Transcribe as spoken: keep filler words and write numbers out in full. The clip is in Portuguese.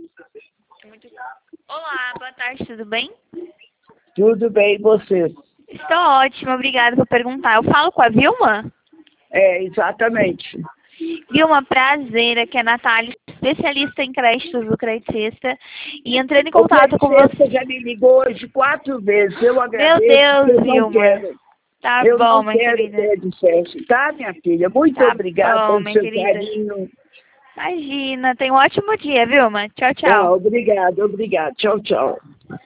Muito... Olá, boa tarde, tudo bem? Tudo bem, e você? Estou ótima, obrigada por perguntar. Eu falo com a Vilma? É, exatamente. Vilma, prazer, aqui é a Natália, especialista em créditos do Credicesta, e entrando em contato com você... Você já me ligou hoje quatro vezes, eu agradeço. Meu Deus, eu Vilma. Não quero. Tá eu bom, não minha quero querida. Credicesta, tá, minha filha? Muito Tá obrigada bom, pelo minha seu querida. carinho. Imagina, tenha um ótimo dia, Vilma. Tchau, Tá, tchau. obrigada, obrigada. Tchau, tchau.